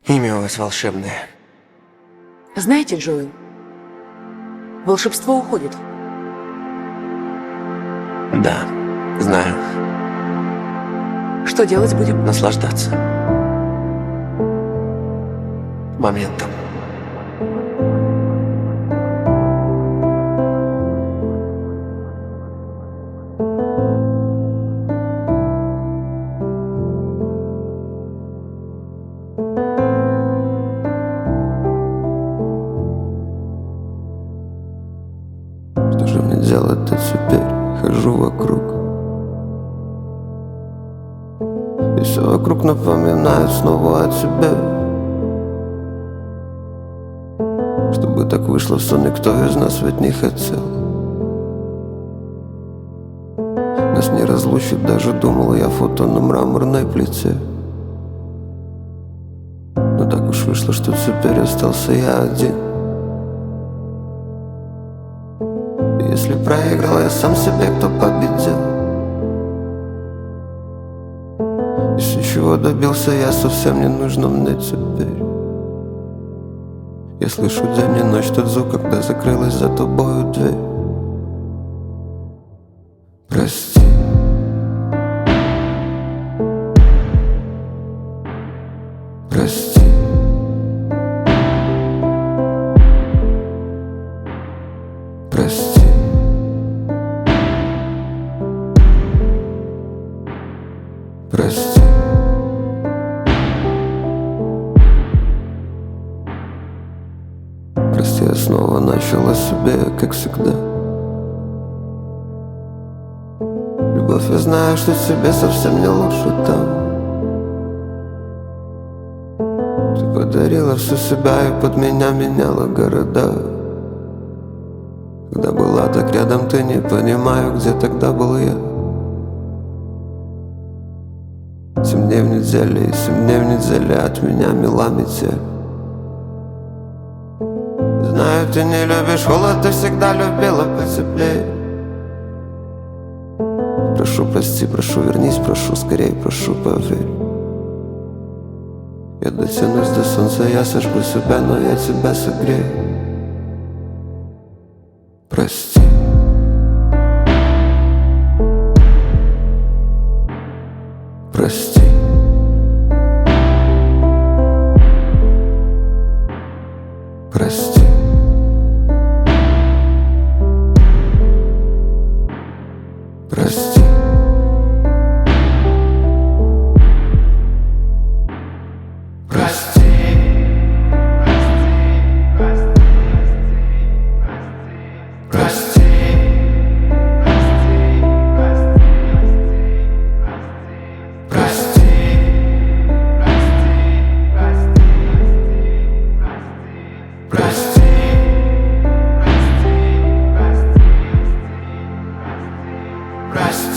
Имя у вас волшебное. Знаете, Джоэл, волшебство уходит. Да, знаю. Что делать будем? Наслаждаться моментом. Что же мне делать-то теперь? Хожу вокруг, и все вокруг напоминает снова о тебе. Чтобы так вышло, что никто из нас ведь не хотел. Нас не разлучит, даже думал я, фото на мраморной плите. Но так уж вышло, что теперь остался я один. Если проиграл я сам себе, кто победил? Если чего добился я, совсем не нужно мне теперь. Я слышу день и ночь тот звук, когда закрылась за тобою дверь. Прости. Прости. Прости. Прости. Прости, я снова начал о себе, как всегда. Любовь, я знаю, что тебе совсем не лучше там. Ты подарила всю себя и под меня меняла города. Когда была так рядом, ты не понимаю, где тогда был я. 7 дней в неделе и 7 дней в неделе от меня мила метель. Знаю, ты не любишь холод, ты всегда любила потеплее. Прошу, прости, прошу, вернись, прошу, скорей, прошу, поверь. Я дотянусь до солнца, я сожгу себя, но я тебя согрею. Прости. Прости. Прости. Прости. Прости. Прости. Прости.